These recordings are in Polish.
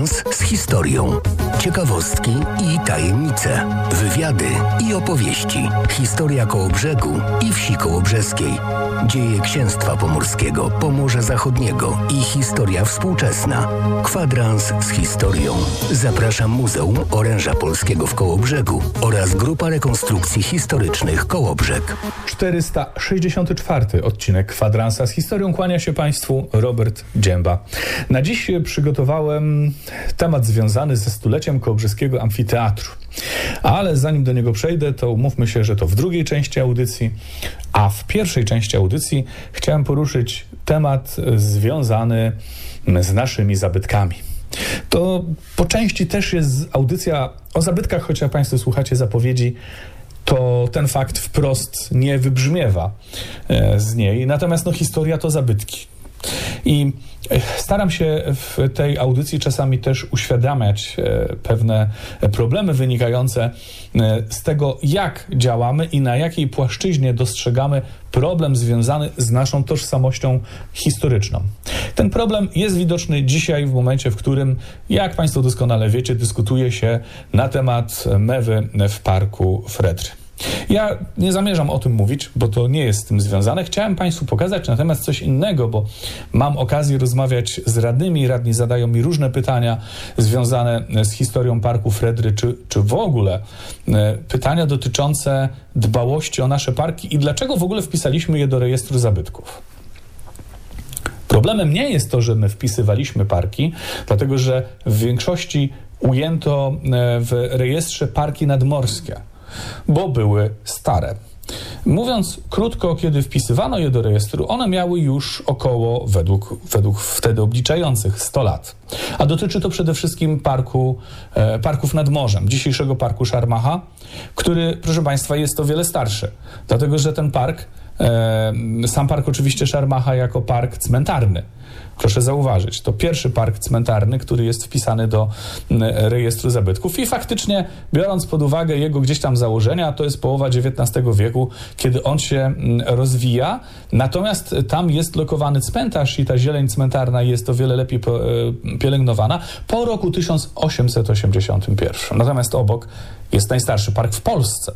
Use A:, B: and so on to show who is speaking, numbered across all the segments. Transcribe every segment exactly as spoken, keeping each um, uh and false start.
A: Kwadrans z historią. Ciekawostki i tajemnice. Wywiady i opowieści. Historia Kołobrzegu i wsi kołobrzeskiej. Dzieje księstwa pomorskiego, Pomorza Zachodniego i historia współczesna. Kwadrans z historią. Zaprasza Muzeum Oręża Polskiego w Kołobrzegu oraz Grupa Rekonstrukcji Historycznych Kołobrzeg.
B: czterysta sześćdziesiąty czwarty odcinek Kwadransa z historią. Kłania się Państwu Robert Dzięba. Na dziś przygotowałem temat związany ze stuleciem Kołobrzeskiego Amfiteatru. Ale zanim do niego przejdę, to umówmy się, że to w drugiej części audycji, a w pierwszej części audycji chciałem poruszyć temat związany z naszymi zabytkami. To po części też jest audycja o zabytkach, choć jak Państwo słuchacie zapowiedzi, to ten fakt wprost nie wybrzmiewa z niej. Natomiast no, historia to zabytki. I staram się w tej audycji czasami też uświadamiać pewne problemy wynikające z tego, jak działamy i na jakiej płaszczyźnie dostrzegamy problem związany z naszą tożsamością historyczną. Ten problem jest widoczny dzisiaj w momencie, w którym, jak Państwo doskonale wiecie, dyskutuje się na temat mewy w parku Fredry. Ja nie zamierzam o tym mówić, bo to nie jest z tym związane. Chciałem Państwu pokazać natomiast coś innego, bo mam okazję rozmawiać z radnymi. Radni zadają mi różne pytania związane z historią parku Fredry, czy, czy w ogóle pytania dotyczące dbałości o nasze parki i dlaczego w ogóle wpisaliśmy je do rejestru zabytków. Problemem nie jest to, że my wpisywaliśmy parki, dlatego że w większości ujęto w rejestrze parki nadmorskie, bo były stare. Mówiąc krótko, kiedy wpisywano je do rejestru, one miały już około, według, według wtedy obliczających, sto lat. A dotyczy to przede wszystkim parku, e, parków nad morzem, dzisiejszego parku Szarmacha, który, proszę Państwa, jest o wiele starszy, dlatego że ten park, e, sam park oczywiście Szarmacha jako park cmentarny, proszę zauważyć, to pierwszy park cmentarny, który jest wpisany do rejestru zabytków i faktycznie, biorąc pod uwagę jego gdzieś tam założenia, to jest połowa dziewiętnastego wieku, kiedy on się rozwija, natomiast tam jest lokowany cmentarz i ta zieleń cmentarna jest o wiele lepiej pielęgnowana po roku tysiąc osiemset osiemdziesiątym pierwszym. Natomiast obok jest najstarszy park w Polsce.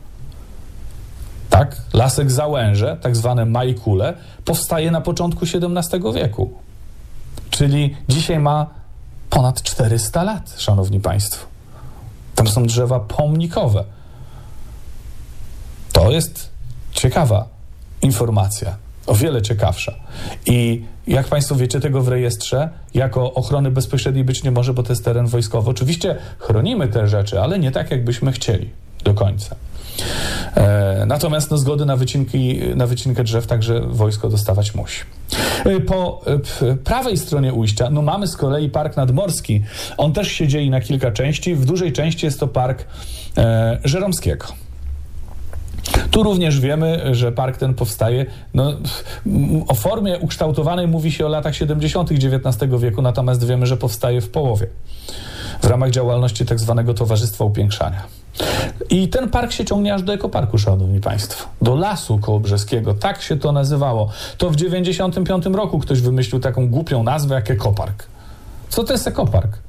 B: Tak, Lasek Załęże, tak zwane Majkule, powstaje na początku siedemnastego wieku. Czyli dzisiaj ma ponad czterysta lat, szanowni państwo. Tam są drzewa pomnikowe. To jest ciekawa informacja, o wiele ciekawsza. I jak Państwo wiecie, tego w rejestrze jako ochrony bezpośredniej być nie może, bo to jest teren wojskowy. Oczywiście chronimy te rzeczy, ale nie tak, jakbyśmy chcieli do końca. E, natomiast no, zgody na, wycinki, na wycinkę drzew także wojsko dostawać musi. E, po e, prawej stronie ujścia no, mamy z kolei park nadmorski. On też się dzieli na kilka części. W dużej części jest to park e, Żeromskiego. Tu również wiemy, że park ten powstaje, no, o formie ukształtowanej mówi się o latach siedemdziesiątych dziewiętnastego wieku, natomiast wiemy, że powstaje w połowie w ramach działalności tak zwanego Towarzystwa Upiększania. I ten park się ciągnie aż do ekoparku, szanowni państwo, do Lasu Kołobrzeskiego, tak się to nazywało. To w dziewięćdziesiątym piątym roku ktoś wymyślił taką głupią nazwę jak ekopark. Co to jest ekopark?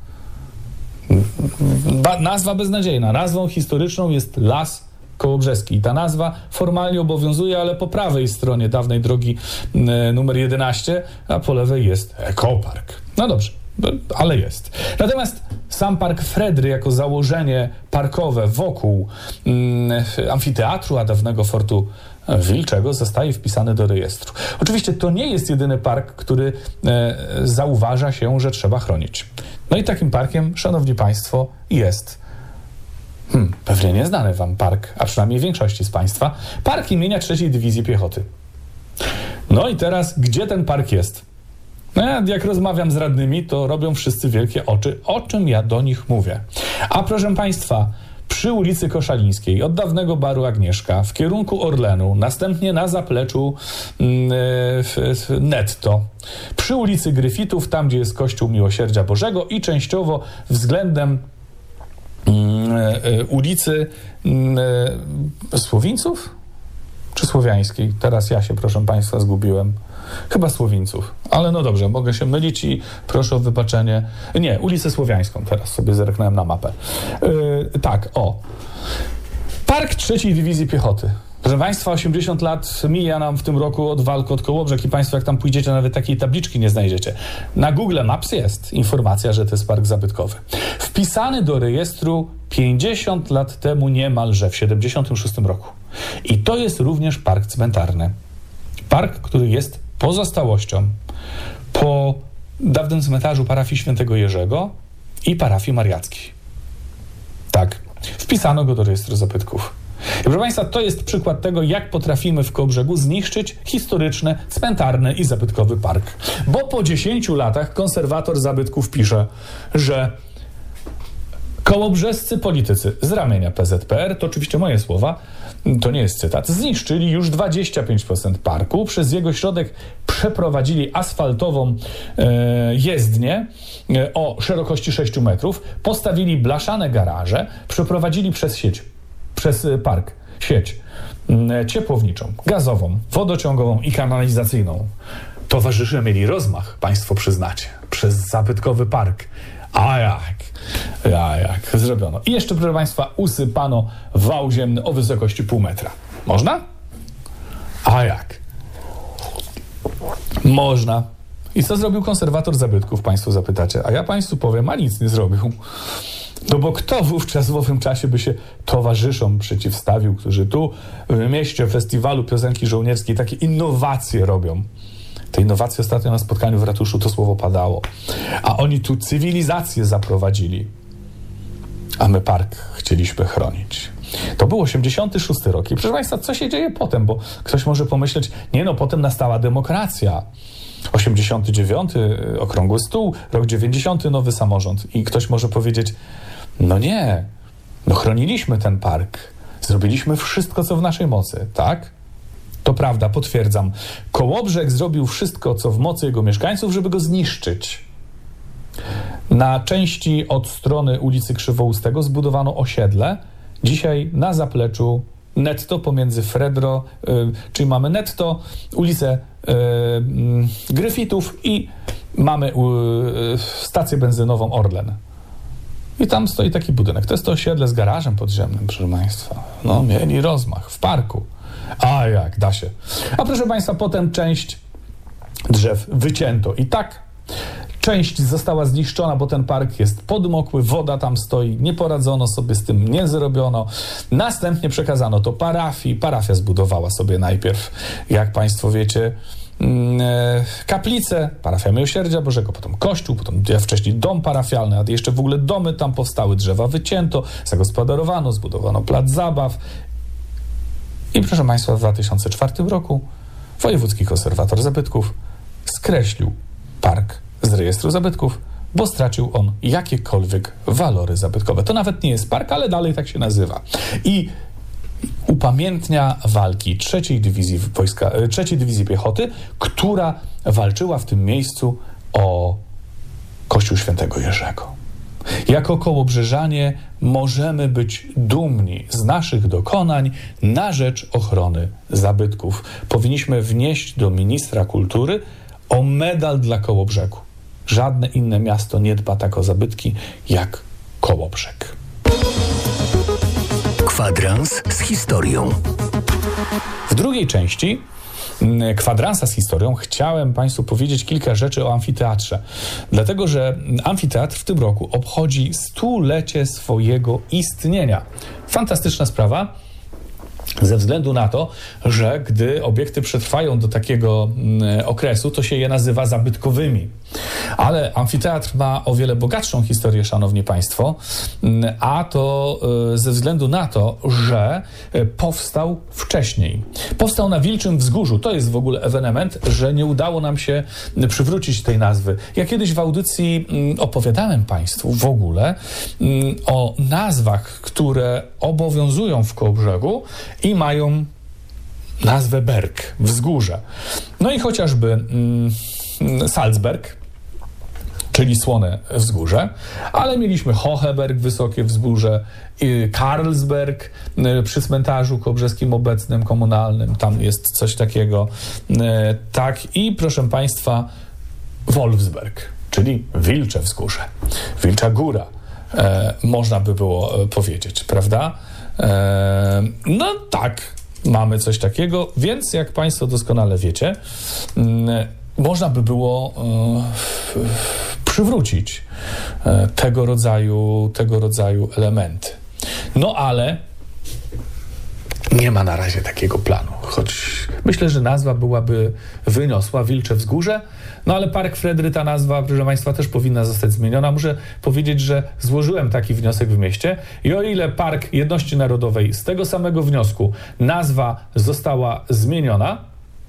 B: Ba- nazwa beznadziejna. Nazwą historyczną jest Las Kołobrzeski. I ta nazwa formalnie obowiązuje, ale po prawej stronie dawnej drogi y, numer jedenaście, a po lewej jest ekopark. No dobrze, ale jest. Natomiast sam park Fredry jako założenie parkowe wokół y, amfiteatru, a dawnego fortu Wilczego zostaje wpisany do rejestru. Oczywiście to nie jest jedyny park, który e, zauważa się, że trzeba chronić. No i takim parkiem, szanowni państwo, jest Hmm, pewnie nieznany wam park, a przynajmniej większości z państwa, park imienia trzeciej Dywizji Piechoty. No i teraz, gdzie ten park jest? No, jak rozmawiam z radnymi, to robią wszyscy wielkie oczy, o czym ja do nich mówię. A proszę państwa, przy ulicy Koszalińskiej, od dawnego baru Agnieszka, w kierunku Orlenu, następnie na zapleczu yy, Netto, przy ulicy Gryfitów, tam gdzie jest Kościół Miłosierdzia Bożego i częściowo względem ulicy Słowińców? czy Słowiańskiej? Teraz ja się, proszę państwa, zgubiłem. Chyba Słowińców. Ale no dobrze, mogę się mylić i proszę o wybaczenie. Nie, ulicę Słowiańską. Teraz sobie zerknąłem na mapę. Yy, tak, o. Park trzeciej Dywizji Piechoty. Proszę państwa, osiemdziesiąt lat mija nam w tym roku od walk od Kołobrzeg i państwo jak tam pójdziecie, nawet takiej tabliczki nie znajdziecie. Na Google Maps jest informacja, że to jest park zabytkowy. Wpisany do rejestru pięćdziesiąt lat temu niemalże, w siedemdziesiątym szóstym roku. I to jest również park cmentarny. Park, który jest pozostałością po dawnym cmentarzu parafii Świętego Jerzego i parafii Mariackiej. Tak, wpisano go do rejestru zabytków. I proszę państwa, to jest przykład tego, jak potrafimy w Kołobrzegu zniszczyć historyczny, cmentarny i zabytkowy park. Bo po dziesięciu latach konserwator zabytków pisze, że kołobrzescy politycy z ramienia P Z P R, to oczywiście moje słowa, to nie jest cytat, zniszczyli już dwadzieścia pięć procent parku, przez jego środek przeprowadzili asfaltową e, jezdnię e, o szerokości sześciu metrów, postawili blaszane garaże, przeprowadzili przez sieć przez park sieć ciepłowniczą, gazową, wodociągową i kanalizacyjną. Towarzysze mieli rozmach, państwo przyznacie, przez zabytkowy park. A jak? A jak zrobiono. I jeszcze, proszę państwa, usypano wał ziemny o wysokości pół metra. Można? A jak? Można. I co zrobił konserwator zabytków, państwo zapytacie? A ja państwu powiem, a nic nie zrobił. No bo kto wówczas w owym czasie by się towarzyszom przeciwstawił, którzy tu w mieście festiwalu piosenki żołnierskiej takie innowacje robią. Te innowacje ostatnio na spotkaniu w ratuszu to słowo padało. A oni tu cywilizację zaprowadzili. A my park chcieliśmy chronić. To był osiemdziesiąty szósty rok. I proszę państwa, co się dzieje potem? Bo ktoś może pomyśleć, nie no, potem nastała demokracja. osiemdziesiąty dziewiąty okrągły stół, rok dziewięćdziesiąty nowy samorząd. I ktoś może powiedzieć, no nie, no chroniliśmy ten park. Zrobiliśmy wszystko, co w naszej mocy, tak? To prawda, potwierdzam. Kołobrzeg zrobił wszystko, co w mocy jego mieszkańców, żeby go zniszczyć. Na części od strony ulicy Krzywoustego zbudowano osiedle. Dzisiaj na zapleczu netto pomiędzy Fredro, y, czyli mamy netto, ulicę y, y, Gryfitów i mamy y, y, stację benzynową Orlen. I tam stoi taki budynek. To jest to osiedle z garażem podziemnym, proszę państwa. No, mieli rozmach w parku. A jak, da się. A proszę państwa, potem część drzew wycięto. I tak część została zniszczona, bo ten park jest podmokły, woda tam stoi, nie poradzono sobie z tym, nie zrobiono. Następnie przekazano to parafii. Parafia zbudowała sobie najpierw, jak państwo wiecie, kaplicę, parafia Miłosierdzia Bożego, potem kościół, potem wcześniej dom parafialny, a jeszcze w ogóle domy tam powstały, drzewa wycięto, zagospodarowano, zbudowano plac zabaw. I proszę państwa, w dwa tysiące czwartym roku wojewódzki konserwator zabytków skreślił park z rejestru zabytków, bo stracił on jakiekolwiek walory zabytkowe. To nawet nie jest park, ale dalej tak się nazywa. I upamiętnia walki trzeciej Dywizji Wojska, trzeciej Dywizji Piechoty, która walczyła w tym miejscu o Kościół Świętego Jerzego. Jako kołobrzeżanie możemy być dumni z naszych dokonań na rzecz ochrony zabytków. Powinniśmy wnieść do ministra kultury o medal dla Kołobrzegu. Żadne inne miasto nie dba tak o zabytki jak Kołobrzeg.
A: Kwadrans z historią.
B: W drugiej części kwadransa z historią chciałem państwu powiedzieć kilka rzeczy o amfiteatrze. Dlatego, że amfiteatr w tym roku obchodzi stulecie swojego istnienia. Fantastyczna sprawa. Ze względu na to, że gdy obiekty przetrwają do takiego mm, okresu, to się je nazywa zabytkowymi. Ale amfiteatr ma o wiele bogatszą historię, szanowni państwo, a to y, ze względu na to, że y, powstał wcześniej. Powstał na Wilczym Wzgórzu. To jest w ogóle ewenement, że nie udało nam się przywrócić tej nazwy. Ja kiedyś w audycji y, opowiadałem państwu w ogóle y, o nazwach, które obowiązują w Kołobrzegu i mają nazwę Berg, wzgórze. No i chociażby mm, Salzberg, czyli Słone Wzgórze, ale mieliśmy Hocheberg, Wysokie Wzgórze, Karlsberg przy cmentarzu kołobrzeskim obecnym, komunalnym, tam jest coś takiego, tak, i proszę Państwa Wolfsberg, czyli Wilcze Wzgórze, Wilcza Góra, e, można by było powiedzieć, prawda? E, no tak, mamy coś takiego, więc jak Państwo doskonale wiecie, można by było e, przywrócić e, tego rodzaju, tego rodzaju elementy. No ale nie ma na razie takiego planu, choć myślę, że nazwa byłaby wyniosła, Wilcze Wzgórze, no ale Park Fredry, ta nazwa, proszę Państwa, też powinna zostać zmieniona. Muszę powiedzieć, że złożyłem taki wniosek w mieście i o ile Park Jedności Narodowej z tego samego wniosku nazwa została zmieniona,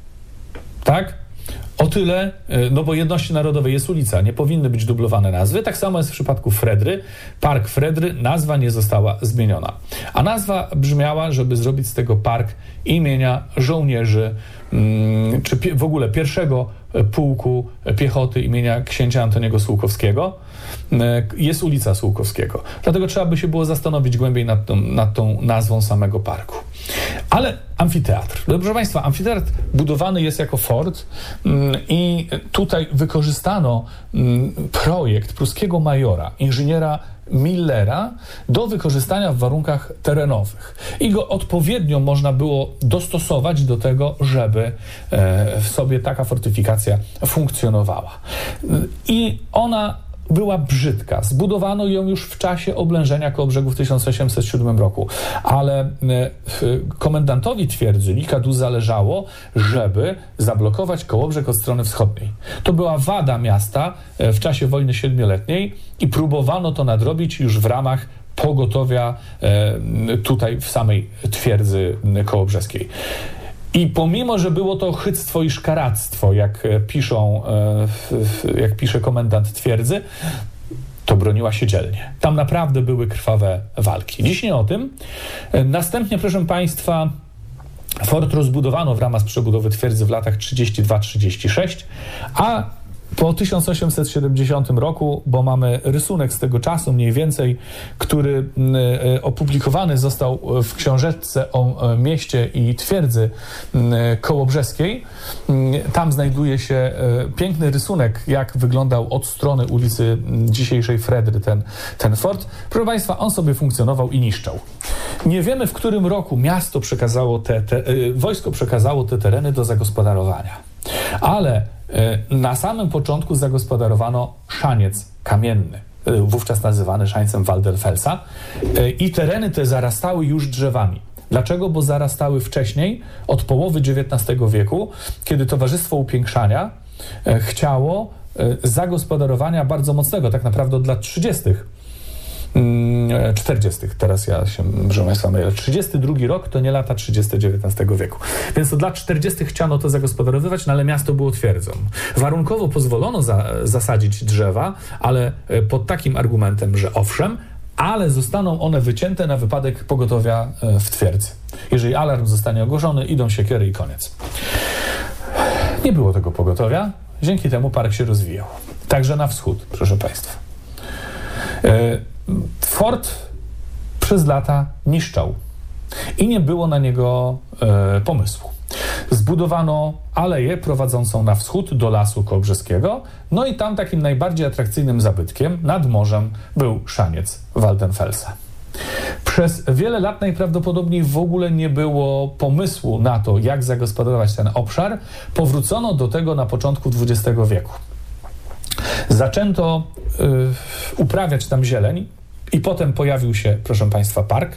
B: tak, o tyle, no bo Jedności Narodowej jest ulica, nie powinny być dublowane nazwy. Tak samo jest w przypadku Fredry. Park Fredry, nazwa nie została zmieniona. A nazwa brzmiała, żeby zrobić z tego park imienia żołnierzy, czy w ogóle pierwszego pułku piechoty imienia księcia Antoniego Sułkowskiego. Jest ulica Sułkowskiego. Dlatego trzeba by się było zastanowić głębiej nad tą, nad tą nazwą samego parku. Ale amfiteatr. Proszę Państwa, amfiteatr budowany jest jako fort i tutaj wykorzystano projekt pruskiego majora, inżyniera Millera do wykorzystania w warunkach terenowych. I go odpowiednio można było dostosować do tego, żeby w sobie taka fortyfikacja funkcjonowała. I ona była brzydka. Zbudowano ją już w czasie oblężenia Kołobrzegu w tysiąc osiemset siódmym roku, ale komendantowi twierdzy Likadu zależało, żeby zablokować Kołobrzeg od strony wschodniej. To była wada miasta w czasie wojny siedmioletniej i próbowano to nadrobić już w ramach pogotowia tutaj w samej twierdzy kołobrzeskiej. I pomimo, że było to chyctwo i szkaractwo, jak piszą, jak pisze komendant twierdzy, to broniła się dzielnie. Tam naprawdę były krwawe walki. Dziś nie o tym. Następnie, proszę Państwa, fort rozbudowano w ramach przebudowy twierdzy w latach trzydziestym drugim trzydziestym szóstym, a po tysiąc osiemset siedemdziesiątym roku, bo mamy rysunek z tego czasu mniej więcej, który opublikowany został w książeczce o mieście i twierdzy kołobrzeskiej. Tam znajduje się piękny rysunek, jak wyglądał od strony ulicy dzisiejszej Fredry ten, ten fort. Proszę Państwa, on sobie funkcjonował i niszczał. Nie wiemy, w którym roku miasto przekazało te, te wojsko przekazało te tereny do zagospodarowania. Ale na samym początku zagospodarowano szaniec kamienny, wówczas nazywany szańcem Waldenfelsa, i tereny te zarastały już drzewami. Dlaczego? Bo zarastały wcześniej, od połowy dziewiętnastego wieku, kiedy Towarzystwo Upiększania chciało zagospodarowania bardzo mocnego, tak naprawdę od lat trzydziestych, czterdziestych, teraz ja się, proszę Państwa, mylę. trzydziesty drugi rok to nie lata trzydzieste dziewiętnastego wieku. Więc od lat czterdziestych chciano to zagospodarowywać, no ale miasto było twierdzą. Warunkowo pozwolono za, zasadzić drzewa, ale pod takim argumentem, że owszem, ale zostaną one wycięte na wypadek pogotowia w twierdzy. Jeżeli alarm zostanie ogłoszony, idą siekiery i koniec. Nie było tego pogotowia, dzięki temu park się rozwijał. Także na wschód, proszę Państwa. Fort przez lata niszczał i nie było na niego e, pomysłu. Zbudowano aleję prowadzącą na wschód do Lasu Kołobrzeskiego, no i tam takim najbardziej atrakcyjnym zabytkiem nad morzem był szaniec Waldenfelsa. Przez wiele lat najprawdopodobniej w ogóle nie było pomysłu na to, jak zagospodarować ten obszar. Powrócono do tego na początku dwudziestego wieku. Zaczęto y, uprawiać tam zieleń i potem pojawił się, proszę Państwa, park,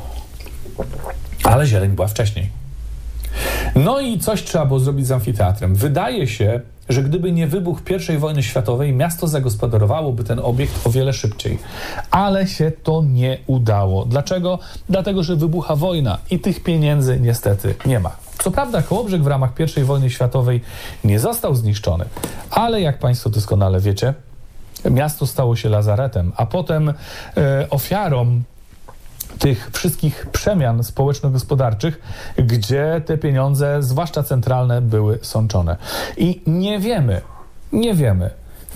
B: ale zieleń była wcześniej. No i coś trzeba było zrobić z amfiteatrem. Wydaje się, że gdyby nie wybuch pierwszej wojny światowej, miasto zagospodarowałoby ten obiekt o wiele szybciej. Ale się to nie udało. Dlaczego? Dlatego, że wybucha wojna i tych pieniędzy niestety nie ma. Co prawda Kołobrzeg w ramach pierwszej wojny światowej nie został zniszczony, ale jak Państwo doskonale wiecie, miasto stało się lazaretem, a potem e, ofiarą tych wszystkich przemian społeczno-gospodarczych, gdzie te pieniądze, zwłaszcza centralne, były sączone. I nie wiemy, nie wiemy,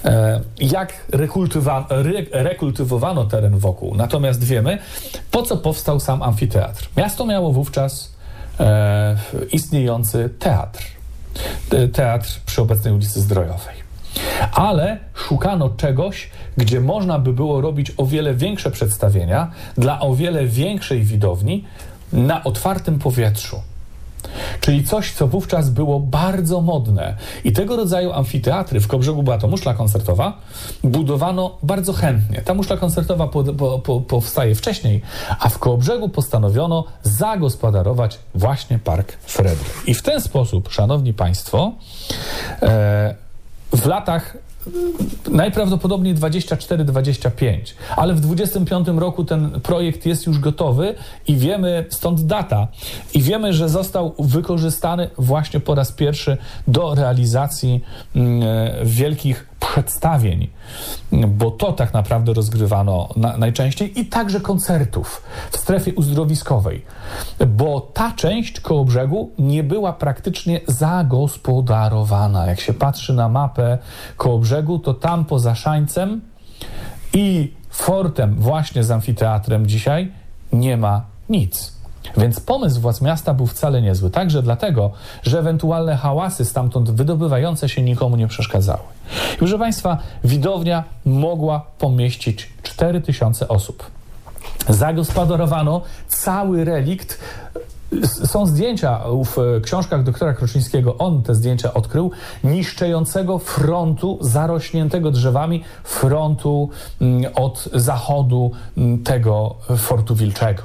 B: jak rekultywa- re- rekultywowano teren wokół. Natomiast wiemy, po co powstał sam amfiteatr. Miasto miało wówczas e, istniejący teatr. Teatr przy obecnej ulicy Zdrojowej. Ale szukano czegoś, gdzie można by było robić o wiele większe przedstawienia dla o wiele większej widowni na otwartym powietrzu. Czyli coś, co wówczas było bardzo modne. I tego rodzaju amfiteatry, w Kołobrzegu była to muszla koncertowa, budowano bardzo chętnie. Ta muszla koncertowa po, po, po, powstaje wcześniej, a w Kołobrzegu postanowiono zagospodarować właśnie Park Fredry. I w ten sposób, szanowni państwo, e, w latach najprawdopodobniej dwadzieścia cztery dwadzieścia pięć, ale w dwudziestym piątym roku ten projekt jest już gotowy i wiemy, stąd data, i wiemy, że został wykorzystany właśnie po raz pierwszy do realizacji mm, wielkich przedstawień, bo to tak naprawdę rozgrywano na, najczęściej i także koncertów w strefie uzdrowiskowej, bo ta część Kołobrzegu nie była praktycznie zagospodarowana. Jak się patrzy na mapę Kołobrzegu, to tam poza Szańcem i fortem właśnie z amfiteatrem dzisiaj nie ma nic. Więc pomysł władz miasta był wcale niezły. Także dlatego, że ewentualne hałasy stamtąd wydobywające się nikomu nie przeszkadzały. I proszę państwa, widownia mogła pomieścić cztery tysiące osób. Zagospodarowano cały relikt. Są zdjęcia w książkach doktora Kroczyńskiego, on te zdjęcia odkrył, niszczejącego frontu, zarośniętego drzewami frontu od zachodu tego Fortu Wilczego.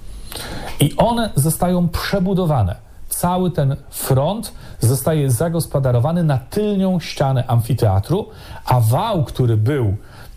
B: I one zostają przebudowane. Cały ten front zostaje zagospodarowany na tylnią ścianę amfiteatru, a wał, który był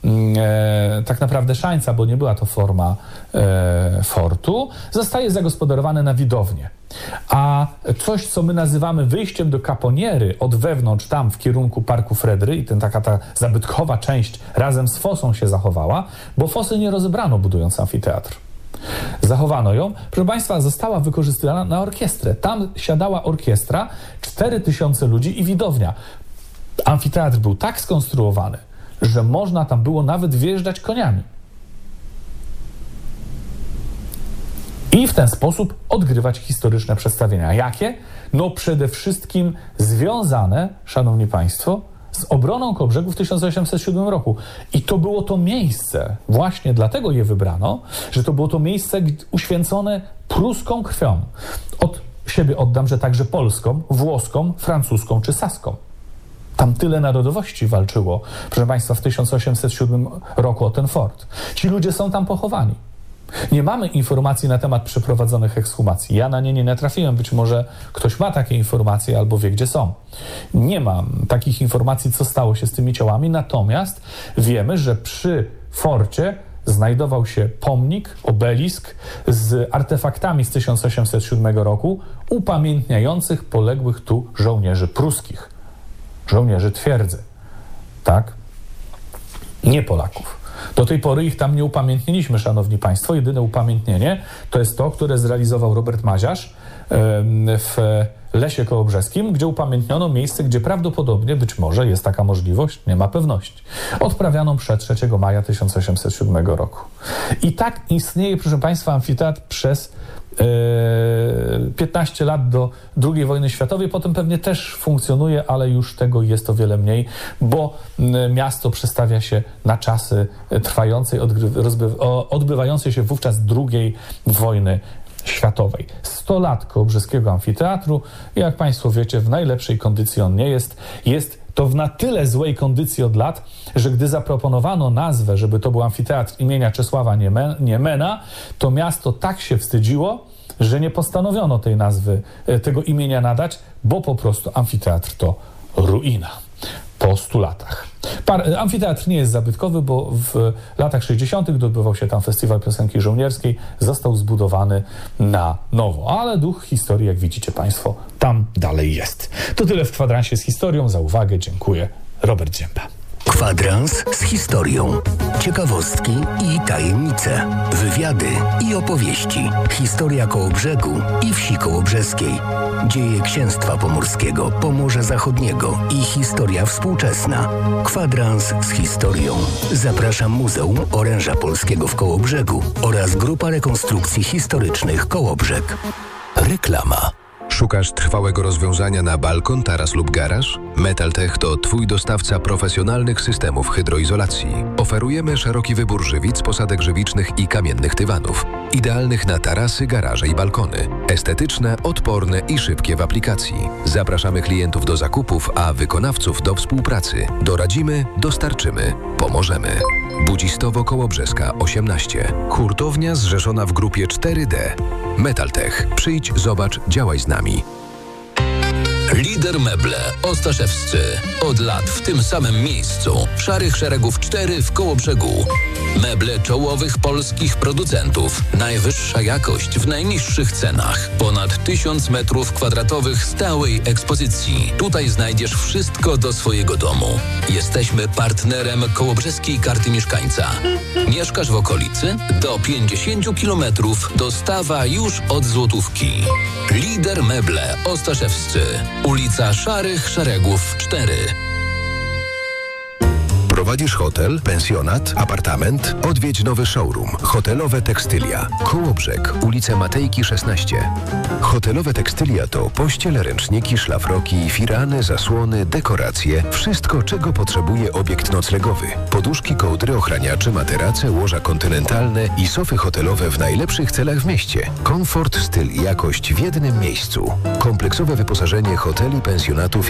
B: e, tak naprawdę Szańca, bo nie była to forma e, fortu, zostaje zagospodarowany na widownię. A coś, co my nazywamy wyjściem do Kaponiery od wewnątrz, tam w kierunku Parku Fredry, i ten, taka ta zabytkowa część razem z fosą się zachowała, bo fosy nie rozebrano budując amfiteatr. Zachowano ją. Proszę państwa, została wykorzystana na orkiestrę. Tam siadała orkiestra, cztery tysiące ludzi i widownia. Amfiteatr był tak skonstruowany, że można tam było nawet wjeżdżać koniami. I w ten sposób odgrywać historyczne przedstawienia. Jakie? No przede wszystkim związane, szanowni państwo, z obroną Kołobrzegu w tysiąc osiemset siódmym roku. I to było to miejsce, właśnie dlatego je wybrano, że to było to miejsce uświęcone pruską krwią. Od siebie oddam, że także polską, włoską, francuską czy saską. Tam tyle narodowości walczyło, proszę państwa, w tysiąc osiemset siódmym roku o ten fort. Ci ludzie są tam pochowani. Nie mamy informacji na temat przeprowadzonych ekshumacji. Ja na nie nie natrafiłem. Być może ktoś ma takie informacje albo wie, gdzie są. Nie mam takich informacji, co stało się z tymi ciałami, natomiast wiemy, że przy forcie znajdował się pomnik, obelisk z artefaktami z tysiąc osiemset siódmego roku upamiętniających poległych tu żołnierzy pruskich. Żołnierzy twierdzy. Tak? Nie Polaków. Do tej pory ich tam nie upamiętniliśmy, szanowni państwo. Jedyne upamiętnienie to jest to, które zrealizował Robert Maziarz w Lesie Kołobrzeskim, gdzie upamiętniono miejsce, gdzie prawdopodobnie, być może jest taka możliwość, nie ma pewności, odprawiano mszę trzeciego maja tysiąc osiemset siódmego roku. I tak istnieje, proszę państwa, amfiteatr przez piętnaście lat do drugiej wojny światowej, potem pewnie też funkcjonuje, ale już tego jest o wiele mniej, bo miasto przestawia się na czasy trwającej, odbywającej się wówczas drugiej wojny światowej. sto lat Kołobrzeskiego Amfiteatru, jak państwo wiecie, w najlepszej kondycji on nie jest. Jest to w na tyle złej kondycji od lat, że gdy zaproponowano nazwę, żeby to był amfiteatr imienia Czesława Niemena, to miasto tak się wstydziło, że nie postanowiono tej nazwy, tego imienia nadać, bo po prostu amfiteatr to ruina. Po stu latach. Par- amfiteatr nie jest zabytkowy, bo w latach sześćdziesiątych odbywał się tam festiwal piosenki żołnierskiej, został zbudowany na nowo, ale duch historii, jak widzicie państwo, tam dalej jest. To tyle w kwadransie z historią. Za uwagę dziękuję. Robert Dzięba.
A: Kwadrans z historią. Ciekawostki i tajemnice. Wywiady i opowieści. Historia Kołobrzegu i wsi kołobrzeskiej. Dzieje księstwa pomorskiego, Pomorza Zachodniego i historia współczesna. Kwadrans z historią. Zapraszam Muzeum Oręża Polskiego w Kołobrzegu oraz Grupa Rekonstrukcji Historycznych Kołobrzeg.
C: Reklama. Szukasz trwałego rozwiązania na balkon, taras lub garaż? Metaltech to Twój dostawca profesjonalnych systemów hydroizolacji. Oferujemy szeroki wybór żywic, posadek żywicznych i kamiennych dywanów. Idealnych na tarasy, garaże i balkony. Estetyczne, odporne i szybkie w aplikacji. Zapraszamy klientów do zakupów, a wykonawców do współpracy. Doradzimy, dostarczymy, pomożemy. Budzistowo Kołobrzeska osiemnaście. Hurtownia zrzeszona w grupie cztery D. Metaltech. Przyjdź, zobacz, działaj z nami.
D: Lider Meble Ostaszewscy. Od lat w tym samym miejscu. Szarych Szeregów cztery w Kołobrzegu. Meble czołowych polskich producentów. Najwyższa jakość w najniższych cenach. Ponad tysiąc metrów kwadratowych stałej ekspozycji. Tutaj znajdziesz wszystko do swojego domu. Jesteśmy partnerem Kołobrzeskiej Karty Mieszkańca. Mieszkasz w okolicy? Do pięćdziesięciu kilometrów dostawa już od złotówki. Lider Meble Ostaszewscy. Ulica Szarych Szeregów cztery.
C: Prowadzisz hotel, pensjonat, apartament? Odwiedź nowy showroom. Hotelowe Tekstylia. Kołobrzeg, ulica Matejki szesnaście. Hotelowe Tekstylia to pościel, ręczniki, szlafroki, firany, zasłony, dekoracje. Wszystko, czego potrzebuje obiekt noclegowy. Poduszki, kołdry, ochraniacze, materace, łoża kontynentalne i sofy hotelowe w najlepszych celach w mieście. Komfort, styl i jakość w jednym miejscu. Kompleksowe wyposażenie hoteli, pensjonatów